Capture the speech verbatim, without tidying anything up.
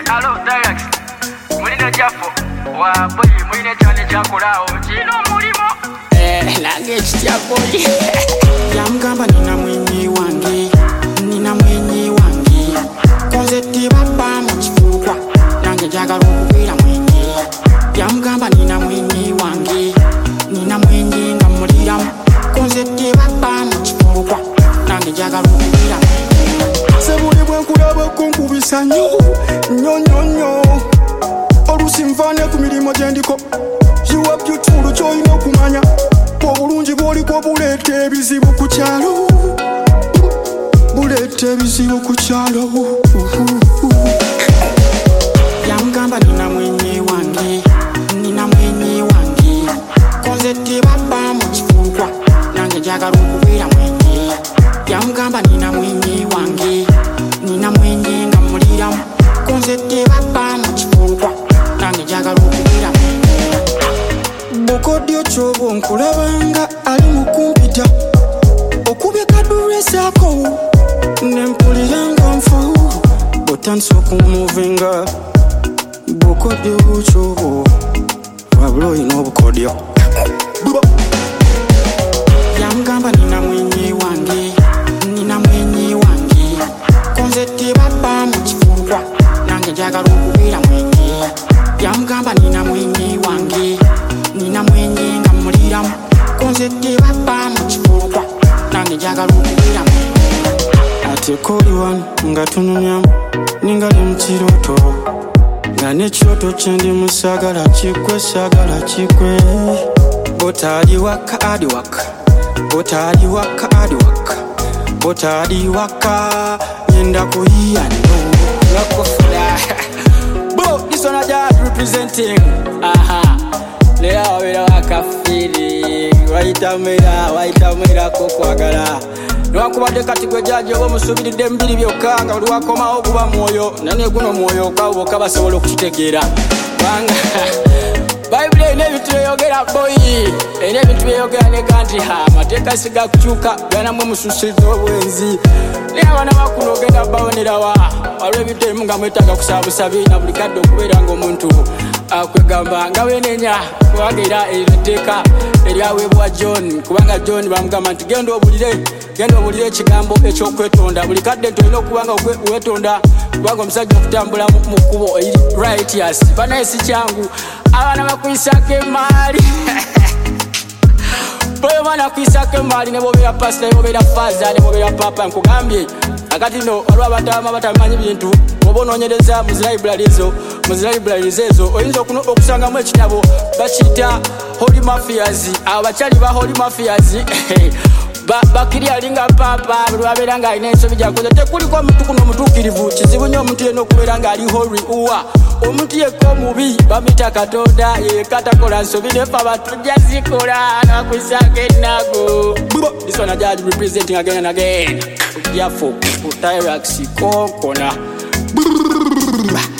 Hello, Direct. Mulina Jafo. Wa boy, mulina chane chakulao. Chino mulimo. Eh, nange chitia boy. Yamgamba nina mwenye wangi. Nina mwenye wangi. Konzeti baba mchifukwa. Nange jaga rukubira mwenye. Yamgamba nina mwenye wangi. Nina mwenye ngamulira. Konzeti baba mchifukwa. Nange jaga rukubira mwenye. Sebuli bwenkulaba kunkubisa nnyo nnyo nnyo nnyo oluusi nvaane ku mirimu gye ndiko you are beautiful ky'olina okumanya obulungi bw'oliko buleeta ebizibu ku kyalo buleeta ebizibu ku kyalo Yamgamba nina mwenye wange nina mwenye wange konzeti baba mchifukwa nange njagala okubeera mwenye Yamgamba nina mwenye wange nina mwenye ngamuliramu konzeti baba mchifukwa nange njagala okubeera mwenye Bukodyo kyobo nkulabanga ali mu kumpita okubye kadulesako nempuliranga nfu botandise okumuvinga bukodyo kyobo wabula olina obukodyo Yamgamba nina mwenye wange nina mwenye wange konzeti baba mchifukwa nange njagala okubeera mwenye Yamgamba nina mwenye wange nina mwenye ngamuliramu konzeti baba mchifukwa nange njagala okubeera mwenye ate koli wano nga tununyamu ningali mu kirooto nga n'ekirooto kye ndi mu saagala kikwe saagala kikwe botali waka adi waka botali waka adi waka botali waka nyenda kuyiya nno Yakofula. Bo, this one I just representing. Aha. Lea wabera wakafiri. Waita mera, waita mera kukwagala. Nwakubadde kati gwe jaji oba musubiridde mbiri byokka nga buli wakomawo guba mwoyo nane guno mwoyo gwawo bokka basobola okukitegeera kubanga Bible erina ebintu byeyogera boyi erina ebintu byeyogera nega nti ha amateeka siga kukyuka ganamu mususiza obwenzi naye abaana bakuno ogenda babonerawa waliwo ebintu ebimu nga mwetaaga kusaba busabi na buli kadde okubeera ng'omuntu kwegamba nga wenenya kubanga era eriteeka eryaweebwa John kubanga John bamugamba nti genda obulire genda obulire ekigambo ekyokwetonda buli kadde nti olina okubanga wetonda kubanga omusajja okutambula mu kkubo eri righteous banaye si kyangu abaana bakuyisako emaali boyo baana kuyisako emaali ne bobeera pasita ne bobeera faaza ne bobeera papa nkugambye akati no waliwo abatama batamanyi bintu oba onoonyereza mu zilibrary ezo mu zilibrary ezo oyinza okusangamu ekitabo bakiyita Holy Mafias abo bakyali ba Holy Mafias bakiri alinga papa buli wabeera nga alina ensobi gyakoze tekuliko omuntu kuno omutuukirivu kizibu nnyo omuntu yenna okubeera ng'ali holy uwa omuntu yekka omubi bamuyita katonda yekka takola nsobi nefe abantu tujja zikola nakwisanga ennago this one I just representing again and again Yafo Tyrax Kokona